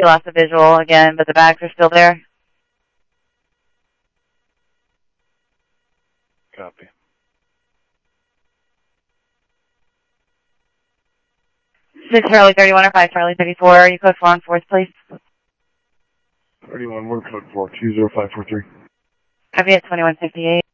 You lost the visual again, but the bags are still there. Copy. 6 Charlie 31 or 5 Charlie 34. You code 4 on 4th, please. 31, we're code 4, 20543. Copy at 2158.